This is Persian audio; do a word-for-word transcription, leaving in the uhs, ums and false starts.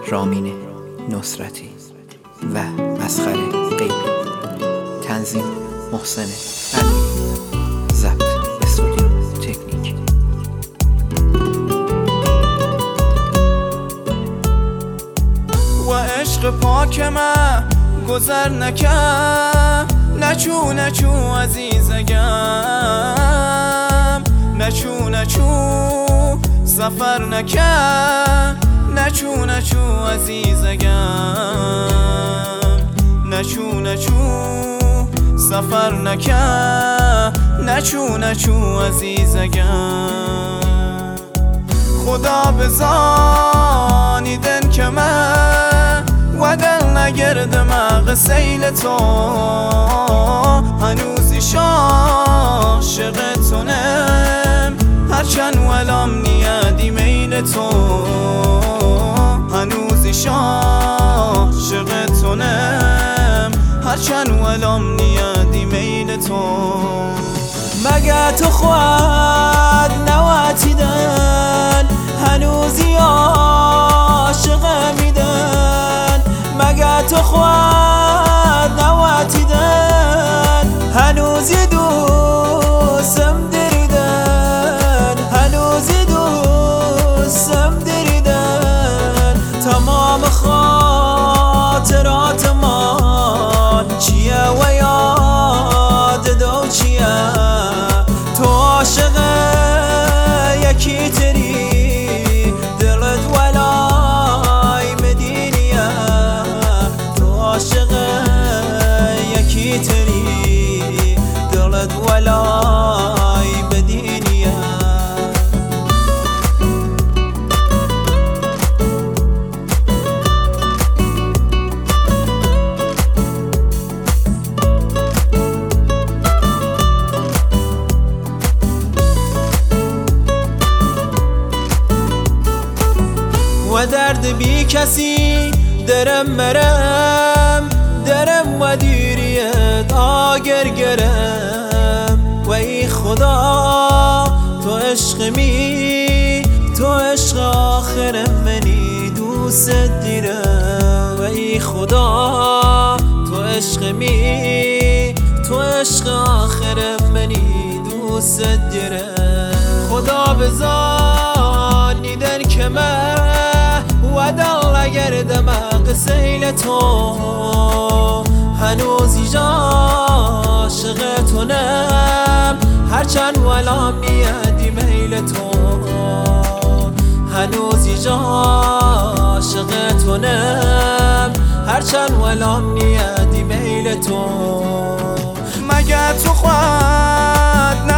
رامین نصرتی و مسخر غیبی. تنظیم محسن علی. ضبط استودیو تکنیک. و عشق پاک من گذر نکن، نچو نچو عزیزگم، نچو نچو سفر نکن، نچو نچو عزیزگم، نچو نچو سفر نکن، نچو نچو عزیزگم. خدا بزانیدن که من و دل نگرد مغ سیل تو، هنوزیش عاشق تونم، هرچند ولام نیادی میل تو، هنوزیش عاشق تونم، هرچند ولام نیادی میل تو. مگه تو خود نواتیدن هنوزی عاشق میدن، مگه تو خود نواتیدن هنوزی دوستم دریدن، هنوزی دوستم دریدن. تمام خاطرات من چیه و یاد دو چیه، تو عاشق یکی تری دلت ولای مدینیه، تو عاشق یکی تری دلت ولای مدینیه. و درد بی کسی درم مرم، درم و دیریت آگر گرم. و ای خدا تو عشق می، تو عشق آخرم منی دوست دیرم. و ای خدا تو عشق می، تو عشق آخرم منی دوست دیرم. خدا بزانیدن که من و دل نگردم قسیل تو، هنوزی عاشق تونم، هرچند ولام نیادی میل تو، هنوزی عاشق تونم، هرچند ولام نیادی میل تو. مگه تو خود